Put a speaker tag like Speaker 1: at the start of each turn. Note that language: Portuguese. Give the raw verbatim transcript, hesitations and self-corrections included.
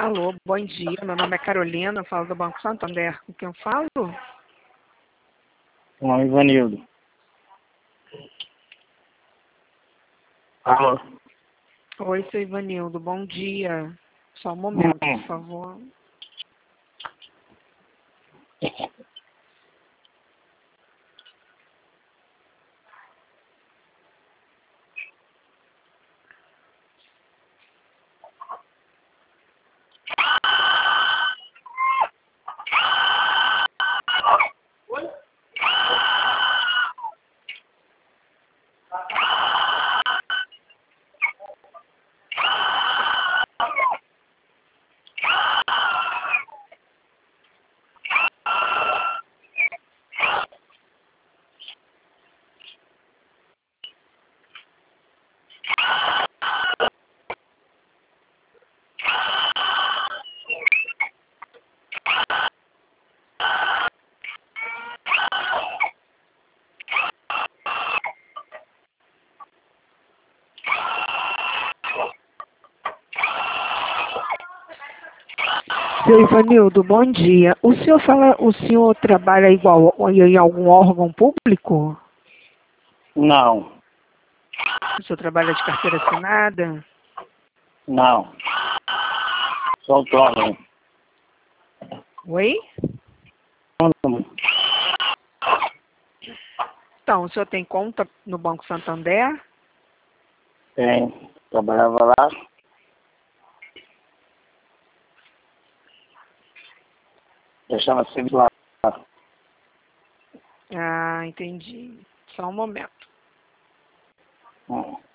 Speaker 1: Alô, bom dia. Meu nome é Carolina, eu falo do Banco Santander. Com quem eu falo?
Speaker 2: Com o Ivanildo. Alô?
Speaker 1: Oi, seu Ivanildo, bom dia. Só um momento,
Speaker 2: Hum.
Speaker 1: por favor. Seu Ivanildo, bom dia. O senhor fala, o senhor trabalha igual em algum órgão público?
Speaker 2: Não,
Speaker 1: O senhor trabalha de carteira assinada?
Speaker 2: não. Sou autônomo.
Speaker 1: Oi?
Speaker 2: Autônomo.
Speaker 1: Então, o senhor tem conta no Banco Santander?
Speaker 2: Tem. Trabalhava lá. Deixava sempre lá.
Speaker 1: Ah, entendi. Só um momento.
Speaker 2: Hum.